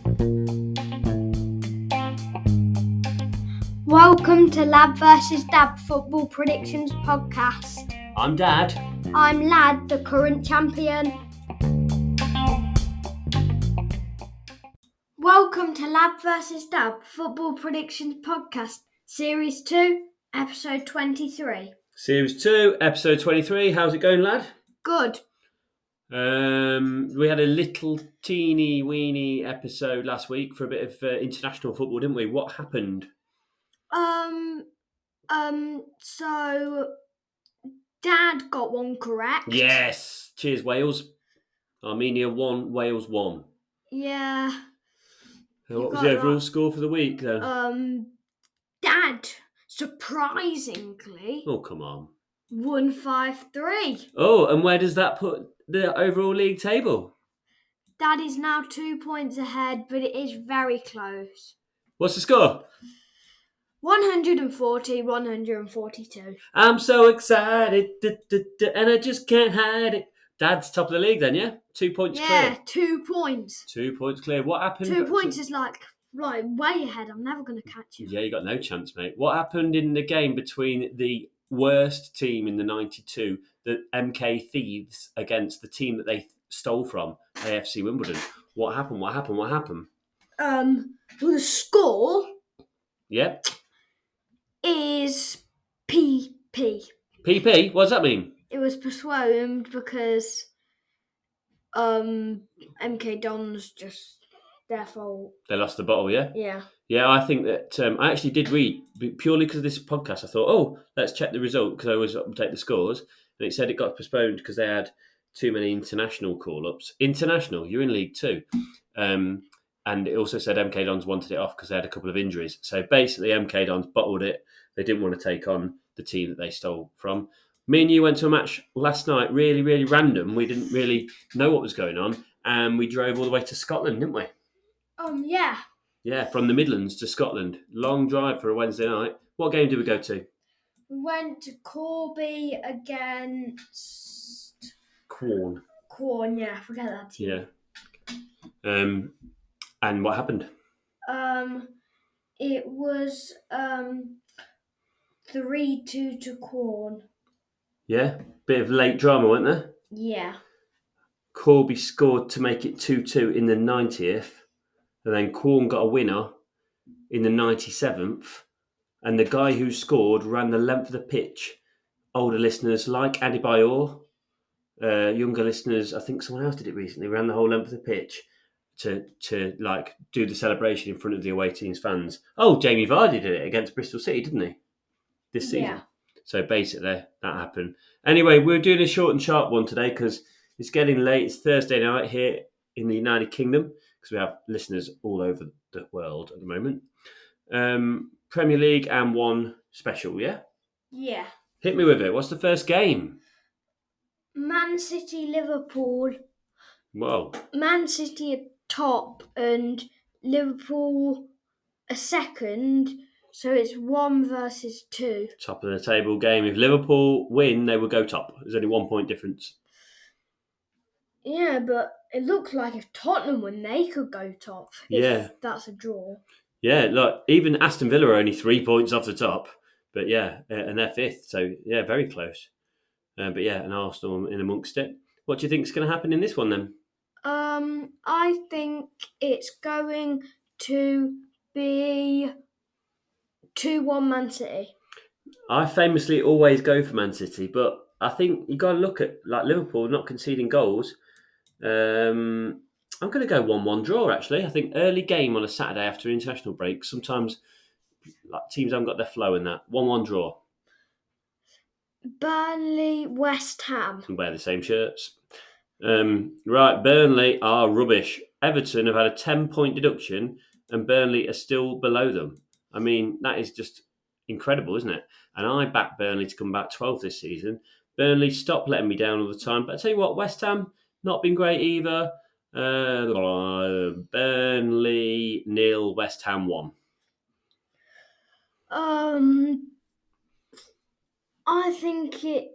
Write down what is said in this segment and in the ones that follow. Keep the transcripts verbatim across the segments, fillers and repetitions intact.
Welcome to Lad versus. Dad Football Predictions Podcast. I'm Dad. I'm Lad, the current champion. Welcome to Lad versus. Dad Football Predictions Podcast, Series two, Episode twenty-three. Series two, Episode twenty-three. How's it going, lad? Good. Um, we had a little teeny weeny episode last week for a bit of uh, international football, didn't we? What happened? Um, um, so Dad got one correct. Yes. Cheers, Wales. Armenia won, Wales won. Yeah. So what was the overall that. score for the week then? Um, Dad, surprisingly, oh, come on. won five three. Oh, and where does that put the overall league table? Dad is now two points ahead, but it is very close. What's the score? one forty, one forty-two. I'm so excited, da, da, da, and I just can't hide it. Dad's top of the league then, yeah? Two points yeah, clear. Yeah, two points. Two points clear. What happened? Two points is like, like way ahead. I'm never going to catch you. Yeah, you got no chance, mate. What happened in the game between the worst team in the ninety-two, the M K Thieves, against the team that they stole from, A F C Wimbledon? What happened? What happened? What happened? Um, well, the score... Yep. is P P. P P? What does that mean? It was postponed because um, M K Dons just their fault. They lost the bottle, yeah? Yeah. Yeah, I think that um, I actually did read, purely because of this podcast, I thought, oh, let's check the result, because I always update the scores. And it said it got postponed because they had too many international call-ups. International, you're in League Two. Um, and it also said M K Dons wanted it off because they had a couple of injuries. So basically, M K Dons bottled it. They didn't want to take on the team that they stole from. Me and you went to a match last night, really, really random. We didn't really know what was going on. And we drove all the way to Scotland, didn't we? Um, yeah. Yeah, from the Midlands to Scotland. Long drive for a Wednesday night. What game did we go to? We went to Corby against... Quorn. Quorn, yeah. Forget that team. Yeah. Um, and what happened? Um, it was um three two to Quorn. Yeah, bit of late drama, wasn't there? Yeah. Corby scored to make it two two in the ninetieth, and then Quorn got a winner in the ninety-seventh, and the guy who scored ran the length of the pitch. Older listeners like Adebayor, uh, younger listeners, I think someone else did it recently, ran the whole length of the pitch to to like do the celebration in front of the away team's fans. Oh, Jamie Vardy did it against Bristol City, didn't he? This season. Yeah. So basically, that happened. Anyway, we're doing a short and sharp one today because it's getting late. It's Thursday night here in the United Kingdom because we have listeners all over the world at the moment. Um, Premier League and one special, yeah? Yeah. Hit me with it. What's the first game? Man City, Liverpool. Whoa. Man City are top and Liverpool a second. So it's one versus two. Top of the table game. If Liverpool win, they will go top. There's only one point difference. Yeah, but it looks like if Tottenham win, they could go top. Yeah. If that's a draw. Yeah, look, even Aston Villa are only three points off the top. But yeah, and they're fifth. So yeah, very close. Uh, but yeah, and Arsenal in amongst it. What do you think is going to happen in this one then? Um, I think it's going to be two one Man City. I famously always go for Man City, but I think you got to look at like Liverpool not conceding goals. Um, I'm going to go one one draw, actually. I think early game on a Saturday after international break, sometimes like teams haven't got their flow in that. one one draw. Burnley, West Ham. And wear the same shirts. Um, right, Burnley are rubbish. Everton have had a ten-point deduction and Burnley are still below them. I mean, that is just incredible, isn't it? And I backed Burnley to come back twelfth this season. Burnley, stop letting me down all the time. But I tell you what, West Ham, not been great either. Uh, Burnley, nil, West Ham, one. Um, I think it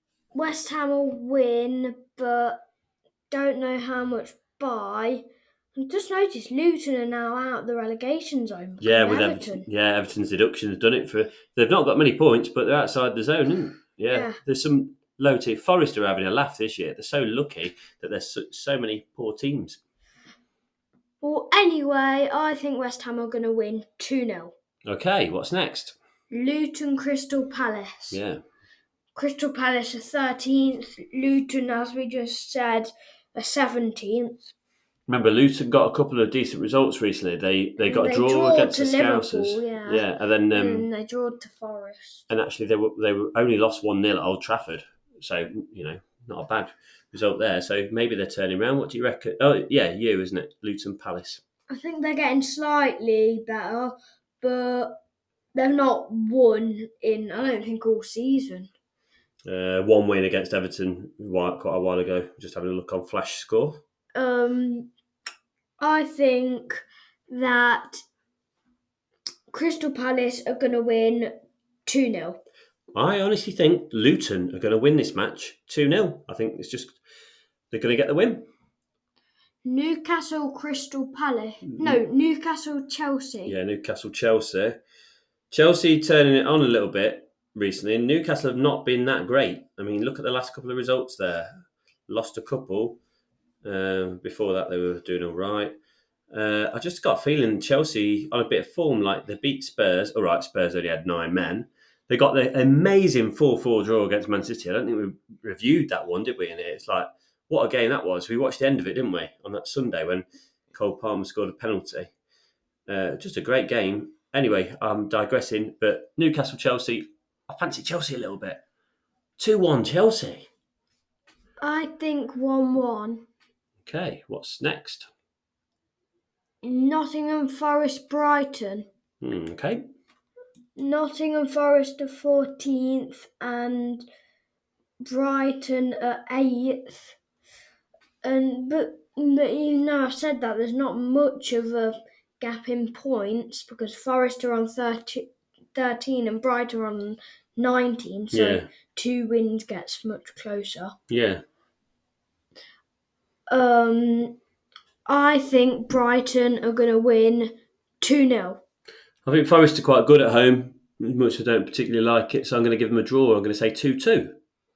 West Ham will win, but don't know how much by. I just noticed Luton are now out of the relegation zone. because Yeah, of with Everton. Everton. Yeah, Everton's deduction has done it for. They've not got many points, but they're outside the zone, isn't it? Yeah, Yeah. there's some low team. Forest are having a laugh this year. They're so lucky that there's so, so many poor teams. Well, anyway, I think West Ham are going to win two nil. Okay, what's next? Luton Crystal Palace. Yeah. Crystal Palace are thirteenth. Luton, as we just said, are seventeenth. Remember, Luton got a couple of decent results recently. They they got They a draw draw against to the Liverpool, Scousers. yeah. yeah, and then um, and they draw to Forest. and actually they were they were only lost one nil at Old Trafford. So you know, not a bad result there. So maybe they're turning around. What do you reckon? Oh yeah, you isn't it? Luton Palace. I think they're getting slightly better, but they've not won in, I don't think, all season. Uh, one win against Everton quite a while ago. Just having a look on Flash Score. Um, I think that Crystal Palace are going to win two nil. I honestly think Luton are going to win this match two nil. I think it's just they're going to get the win. Newcastle Crystal Palace. No, Newcastle Chelsea. Yeah, Newcastle Chelsea. Chelsea turning it on a little bit recently. Newcastle have not been that great. I mean, look at the last couple of results there. Lost a couple. Um, before that, they were doing all right. Uh, I just got a feeling Chelsea on a bit of form, like they beat Spurs. All right, Spurs only had nine men. They got the amazing four four draw against Man City. I don't think we reviewed that one, did we? And it's like, what a game that was. We watched the end of it, didn't we, on that Sunday when Cole Palmer scored a penalty. Uh, just a great game. Anyway, I'm digressing, but Newcastle-Chelsea, I fancy Chelsea a little bit. two one Chelsea. I think one one. Okay, what's next? Nottingham Forest Brighton. Hmm, okay. Nottingham Forest are fourteenth and Brighton are eighth. And but, but you know, I've said that there's not much of a gap in points because Forest are on thirty, thirteen and Brighton are on nineteen. So Yeah. two wins gets much closer. Yeah. Um, I think Brighton are going to win two nil. I think Forest are quite good at home, as much as I don't particularly like it, so I'm going to give them a draw. I'm going to say two two.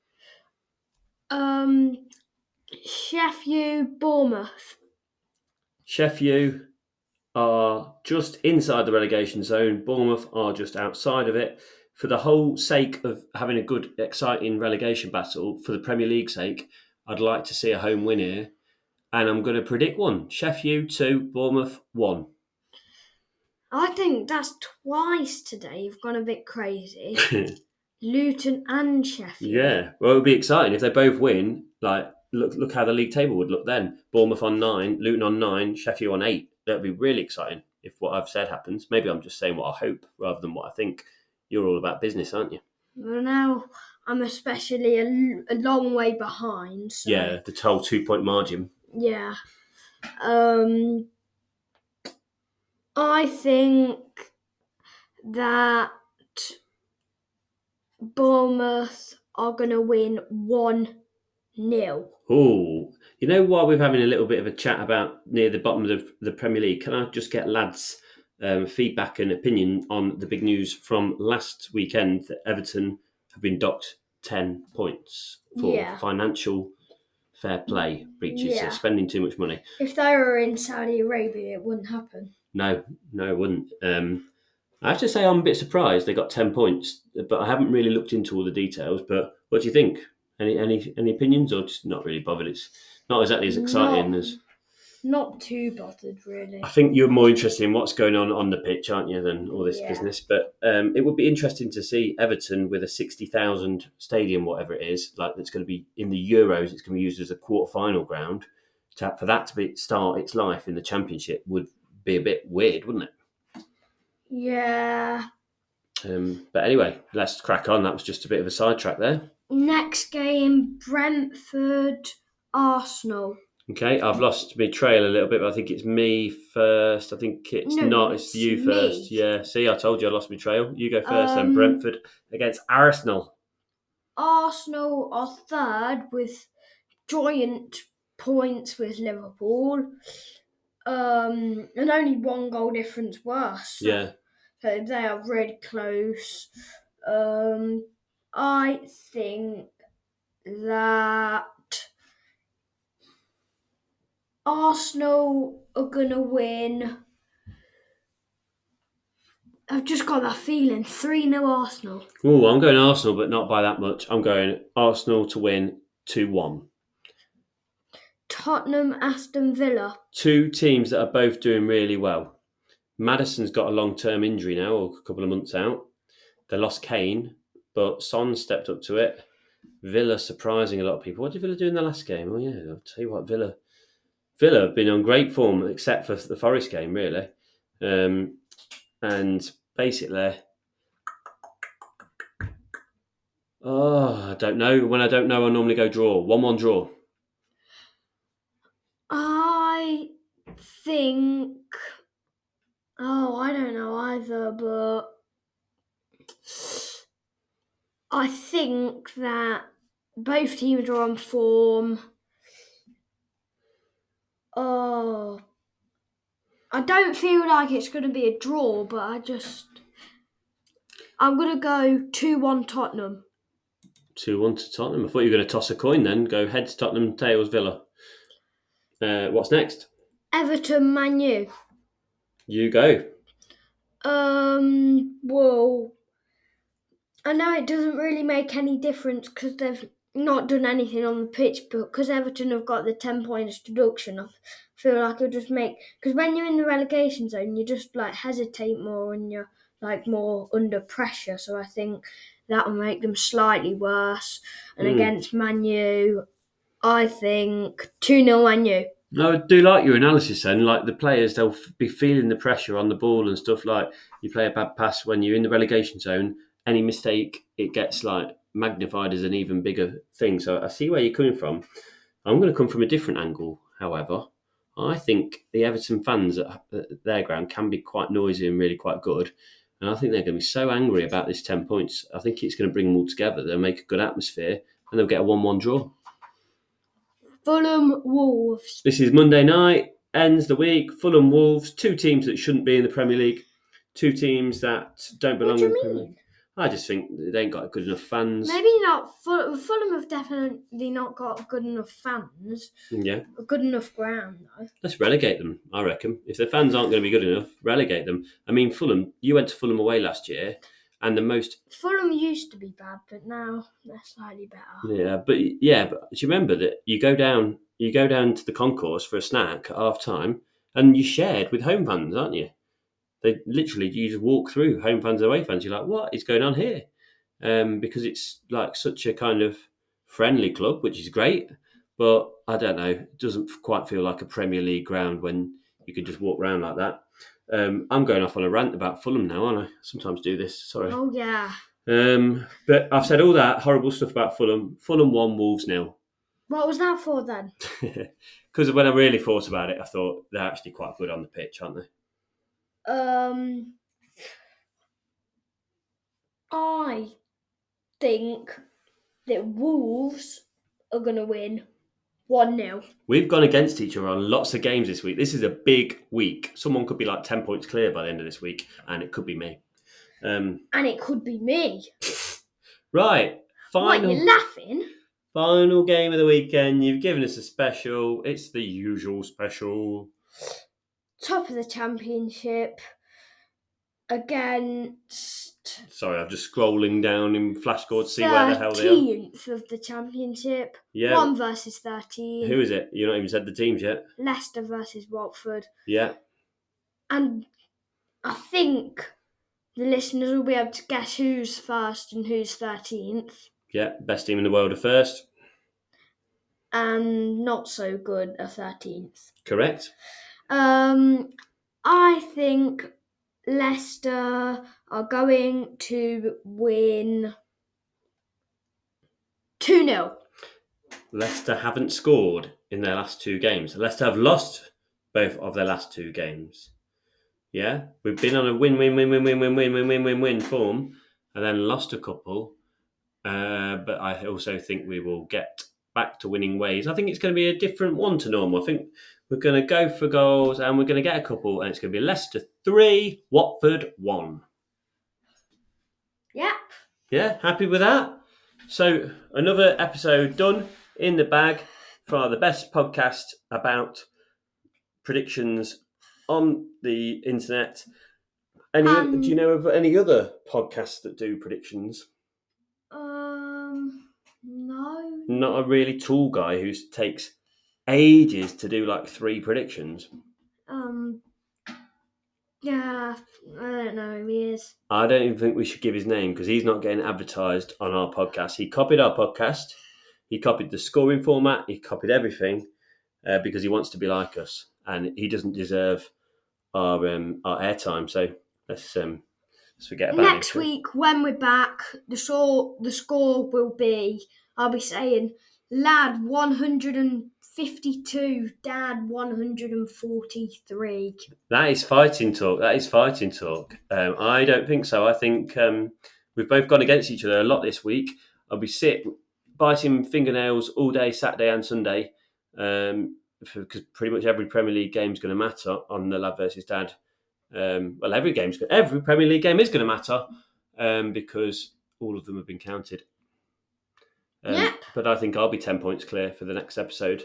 Um, Sheffield Bournemouth. Sheffield are just inside the relegation zone. Bournemouth are just outside of it. For the whole sake of having a good, exciting relegation battle, for the Premier League's sake, I'd like to see a home win here. And I'm going to predict one. Sheffield two, Bournemouth one. I think that's twice today. You've gone a bit crazy. Luton and Sheffield. Yeah, well, it would be exciting if they both win. Like, look, look how the league table would look then. Bournemouth on nine, Luton on nine, Sheffield on eight. That would be really exciting if what I've said happens. Maybe I'm just saying what I hope rather than what I think. You're all about business, aren't you? Well, now I'm especially a, a long way behind. So, yeah, the whole two-point margin. Yeah. Um, I think that Bournemouth are going to win one nil. Oh, you know, while we're having a little bit of a chat about near the bottom of the, the Premier League, can I just get lads' um, feedback and opinion on the big news from last weekend that Everton have been docked ten points for Yeah. financial fair play breaches, Yeah. so spending too much money. If they were in Saudi Arabia, it wouldn't happen. No, no, it wouldn't. Um, I have to say I'm a bit surprised they got ten points, but I haven't really looked into all the details. But what do you think? Any any any opinions, or just not really bothered? It's not exactly as exciting Not- as... Not too bothered, really. I think you're more interested in what's going on on the pitch, aren't you, than all this Yeah. business. But um, it would be interesting to see Everton with a sixty thousand stadium, whatever it is, like that's going to be in the Euros. It's going to be used as a quarter-final ground. To, for that to be, start its life in the Championship would be a bit weird, wouldn't it? Yeah. Um, but anyway, let's crack on. That was just a bit of a sidetrack there. Next game, Brentford, Arsenal. Okay, I've lost my trail a little bit, but I think it's me first. I think it's No, not. it's It's you me. first. Yeah, see, I told you I lost my trail. You go first then. Um, Brentford against Arsenal. Arsenal are third with joint points with Liverpool. Um, and only one goal difference worse. So, Yeah. so they are really close. Um, I think that Arsenal are gonna win. I've just got that feeling. three nil Arsenal. Oh, I'm going Arsenal, but not by that much. I'm going Arsenal to win two one. Tottenham, Aston Villa. Two teams that are both doing really well. Maddison's got a long-term injury now, or a couple of months out. They lost Kane, but Son stepped up to it. Villa surprising a lot of people. What did Villa do in the last game? Oh yeah, I'll tell you what, Villa Villa have been on great form, except for the Forest game, really. Um, and basically, oh, I don't know. When I don't know, I normally go draw. one one draw. I think. Oh, I don't know either, but I think that both teams are on form. Oh, I don't feel like it's going to be a draw, but I just. I'm going to go two one Tottenham. two one to Tottenham. I thought you were going to toss a coin then. Go heads Tottenham, tails Villa. Uh, what's next? Everton, Man U. You go. Um, well, I know it doesn't really make any difference because they've not done anything on the pitch, but because Everton have got the ten points deduction, I feel like it'll just make. Because when you're in the relegation zone, you just like hesitate more and you're like more under pressure. So I think that will make them slightly worse. And Mm. against Man U, I think two nil Man U. I do like your analysis then. Like the players, they'll f- be feeling the pressure on the ball and stuff. Like you play a bad pass when you're in the relegation zone, any mistake, it gets like magnified as an even bigger thing. So I see where you're coming from. I'm going to come from a different angle, however. I think the Everton fans at at their ground can be quite noisy and really quite good. And I think they're going to be so angry about this ten points. I think it's going to bring them all together. They'll make a good atmosphere and they'll get a one one draw. Fulham, Wolves. This is Monday night, ends the week. Fulham, Wolves, two teams that shouldn't be in the Premier League, two teams that don't belong What do in the you Premier mean? League. I just think they ain't got good enough fans. Maybe not. Ful- Fulham have definitely not got good enough fans. Yeah. A good enough ground, though. Let's relegate them, I reckon. If the fans aren't going to be good enough, relegate them. I mean, Fulham, you went to Fulham away last year, and the most... Fulham used to be bad, but now they're slightly better. Yeah, but yeah, but do you remember that you go down you go down to the concourse for a snack at half time and you shared with home fans, aren't you? They literally, you just walk through home fans and away fans. You're like, what is going on here? Um, because it's like such a kind of friendly club, which is great. But I don't know, it doesn't quite feel like a Premier League ground when you can just walk around like that. Um, I'm going off on a rant about Fulham now, aren't I? I sometimes do this, sorry. Oh, yeah. Um, but I've said all that horrible stuff about Fulham. Fulham won, Wolves nil. What was that for then? Because when I really thought about it, I thought they're actually quite good on the pitch, aren't they? Um, I think that Wolves are going to win one nil. We've gone against each other on lots of games this week. This is a big week. Someone could be like ten points clear by the end of this week, and it could be me. Um, and it could be me. Right. Final, what, you're laughing? Final game of the weekend. You've given us a special. It's the usual special. Top of the championship against... Sorry, I'm just scrolling down in Flashcore to see where the hell they are. thirteenth of the championship. Yeah. one versus thirteen. Who is it? You've not even said the teams yet. Leicester versus Watford. Yeah. And I think the listeners will be able to guess who's first and who's thirteenth. Yeah, best team in the world are first. And not so good are thirteenth. Correct. Um, I think Leicester are going to win two nil. Leicester haven't scored in their last two games. Leicester have lost both of their last two games. Yeah, we've been on a win, win, win, win, win, win, win, win, win, win, win form, and then lost a couple. Uh, but I also think we will get back to winning ways. I think it's going to be a different one to normal. I think We're going to go for goals and we're going to get a couple. And it's going to be Leicester three, Watford one. Yep. Yeah, happy with that? So another episode done in the bag for the best podcast about predictions on the internet. Any? Um, do you know of any other podcasts that do predictions? Um, no. Not a really tall guy who takes ages to do like three predictions. Um, yeah, I don't know who he is. I don't even think we should give his name because he's not getting advertised on our podcast. He copied our podcast. He copied the scoring format. He copied everything uh, because he wants to be like us, and he doesn't deserve our um, our airtime. So let's um, let's forget about Next it. week, when we're back, the score the score will be. I'll be saying, lad one hundred fifty-two, dad one hundred forty-three. That is fighting talk. That is fighting talk. Um, I don't think so. I think um, we've both gone against each other a lot this week. I'll be sit biting fingernails all day Saturday and Sunday um, because pretty much every Premier League game is going to matter on the lad versus dad. Um, well, every game's every Premier League game is going to matter um, because all of them have been counted. Um, Yep. But I think I'll be ten points clear for the next episode.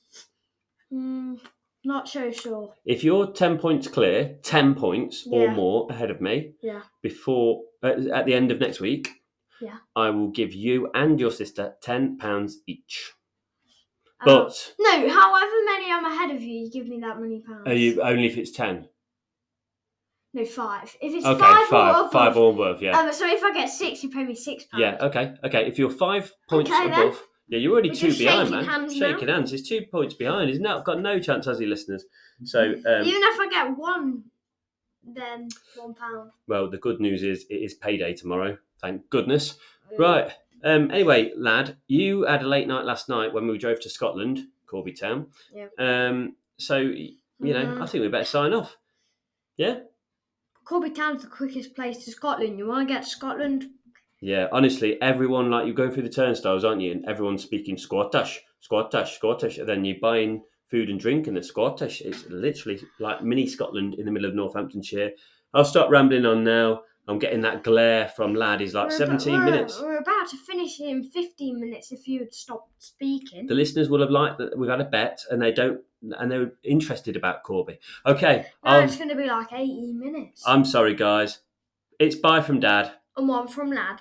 Mm, not so sure. If you're ten points clear, ten points or Yeah. more ahead of me, Yeah. before uh, at the end of next week, Yeah. I will give you and your sister ten pounds each. Uh, But no, however many I'm ahead of you, you give me that many pounds. are you only if it's ten? No, five. If it's Okay, five, five, or above, five or above, yeah, um, so if I get six, you pay me six pounds. yeah. Okay, okay. If you're five points Okay, then. above, yeah, you're already We're two just behind, shaking man. hands now. shaking hands. It's two points behind, isn't it? I've got no chance, has he, listeners? So, um, Even if I get one, then one pound. well, the good news is it is payday tomorrow. Thank goodness. Right. Um, anyway, lad, you had a late night last night when we drove to Scotland, Corby Town. Yeah. Um, so, you know, Mhm. I think we better sign off. Yeah? Corby Town's the quickest place to Scotland. You want to get to Scotland? Yeah, honestly, everyone, like, you're going through the turnstiles, aren't you? And everyone's speaking Scottish, Scottish, Scottish. And then you're buying food and drink and it's Scottish. It's literally like mini Scotland in the middle of Northamptonshire. I'll stop rambling on now. I'm getting that glare from lad. He's like We're seventeen about, we're, minutes. We're about to finish in fifteen minutes if you had stopped speaking. The listeners will have liked that we've had a bet and they don't, and they're interested about Corby. Okay. No, um, it's going to be like eighteen minutes. I'm sorry, guys. It's bye from Dad. And one from Lad.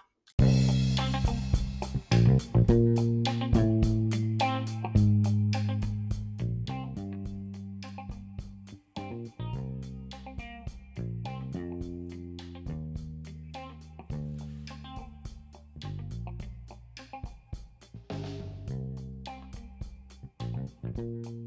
Thank you.